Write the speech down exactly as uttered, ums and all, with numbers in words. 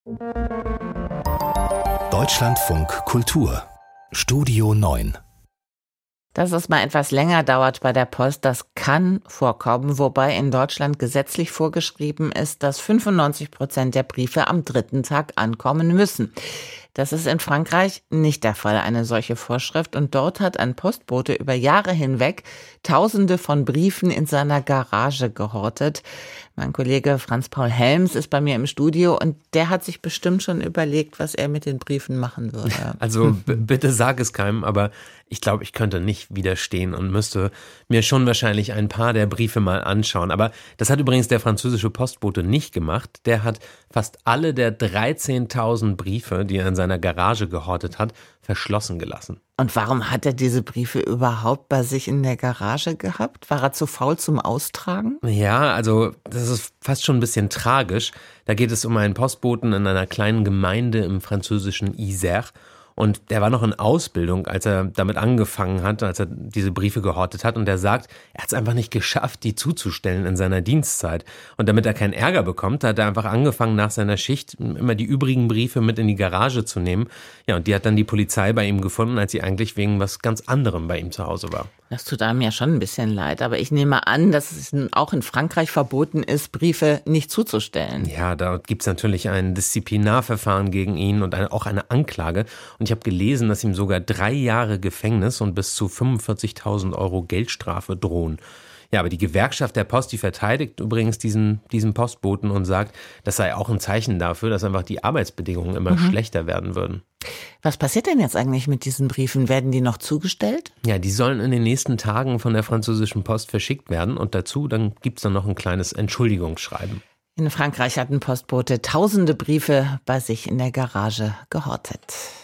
Deutschlandfunk Kultur Studio neun. Dass es mal etwas länger dauert bei der Post, das kann vorkommen, wobei in Deutschland gesetzlich vorgeschrieben ist, dass fünfundneunzig Prozent der Briefe am dritten Tag ankommen müssen. Das ist in Frankreich nicht der Fall, eine solche Vorschrift. Und dort hat ein Postbote über Jahre hinweg Tausende von Briefen in seiner Garage gehortet. Mein Kollege Franz-Paul Helms ist bei mir im Studio und der hat sich bestimmt schon überlegt, was er mit den Briefen machen würde. Also b- bitte sag es keinem, aber ich glaube, ich könnte nicht widerstehen und müsste mir schon wahrscheinlich ein paar der Briefe mal anschauen. Aber das hat übrigens der französische Postbote nicht gemacht. Der hat fast alle der dreizehntausend Briefe, die er in seiner Garage gehortet hat, verschlossen gelassen. Und warum hat er diese Briefe überhaupt bei sich in der Garage gehabt? War er zu faul zum Austragen? Ja, also das ist fast schon ein bisschen tragisch. Da geht es um einen Postboten in einer kleinen Gemeinde im französischen Isère. Und der war noch in Ausbildung, als er damit angefangen hat, als er diese Briefe gehortet hat. Und er sagt, er hat es einfach nicht geschafft, die zuzustellen in seiner Dienstzeit. Und damit er keinen Ärger bekommt, hat er einfach angefangen, nach seiner Schicht immer die übrigen Briefe mit in die Garage zu nehmen. Ja, und die hat dann die Polizei bei ihm gefunden, als sie eigentlich wegen was ganz anderem bei ihm zu Hause war. Das tut einem ja schon ein bisschen leid, aber ich nehme an, dass es auch in Frankreich verboten ist, Briefe nicht zuzustellen. Ja, da gibt's natürlich ein Disziplinarverfahren gegen ihn und eine, auch eine Anklage. Und ich habe gelesen, dass ihm sogar drei Jahre Gefängnis und bis zu fünfundvierzigtausend Euro Geldstrafe drohen. Ja, aber die Gewerkschaft der Post, die verteidigt übrigens diesen, diesen Postboten und sagt, das sei auch ein Zeichen dafür, dass einfach die Arbeitsbedingungen immer mhm. schlechter werden würden. Was passiert denn jetzt eigentlich mit diesen Briefen? Werden die noch zugestellt? Ja, die sollen in den nächsten Tagen von der französischen Post verschickt werden und dazu dann gibt's dann noch ein kleines Entschuldigungsschreiben. In Frankreich hat ein Postbote tausende Briefe bei sich in der Garage gehortet.